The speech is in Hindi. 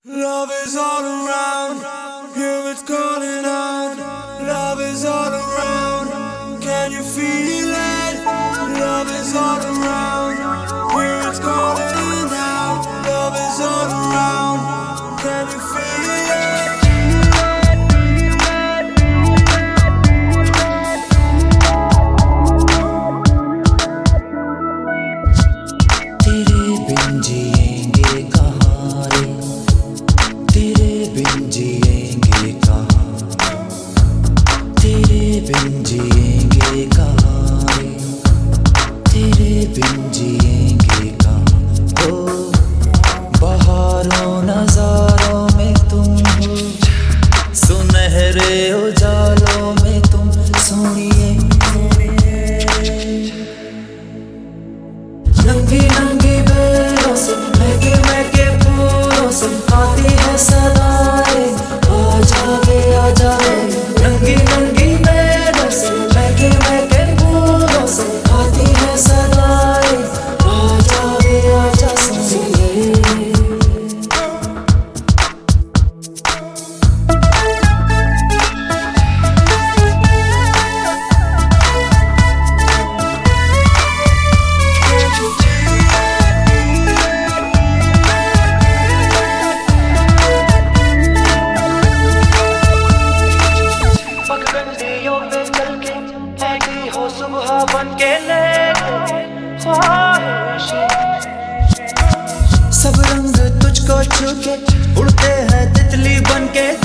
Love is all around, hear it's calling out. Love is all around, can you feel it? Love is all around, hear it's calling out. Love is all around, can you feel it? तेरे बिन जिएंगे कहाँ रे, तेरे बिन जिएंगे कहाँ, तेरे बिन जिएंगे कहाँ रे, तेरे बिन जिएंगे कहाँ। ओ बहारों नजारों में तुम हो, सुनहरे उजालों में तुम सोनिए। नंगी नंगी बेलों से महके महके फूलों से आती है सदाएं, आ जावे नंगी नंगी बेलों से महके महके फूलों से आती है सदाएं, आ जा सोनिए। सुबह बन के ले सब रंग तुझको छू के उड़ते हैं तितली बन के।